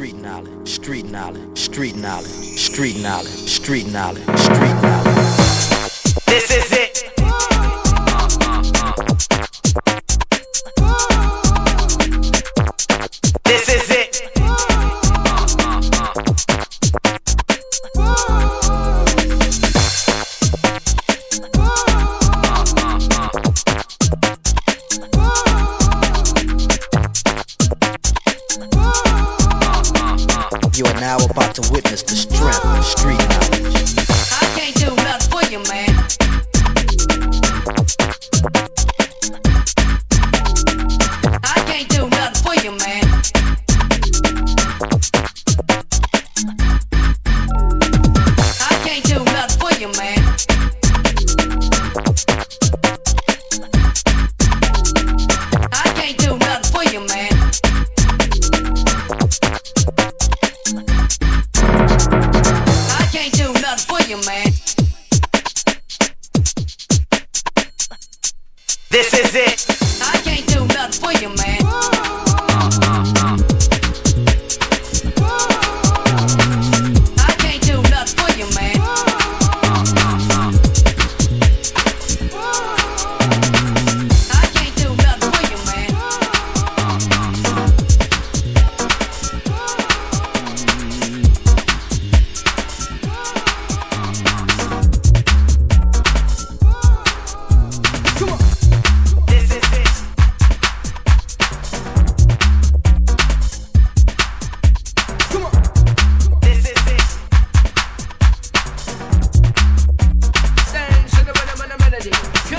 street knowledge, street knowledge, street knowledge, street knowledge, street knowledge, street knowledge. This is it. This is it. You are now about to witness the strength of street knowledge.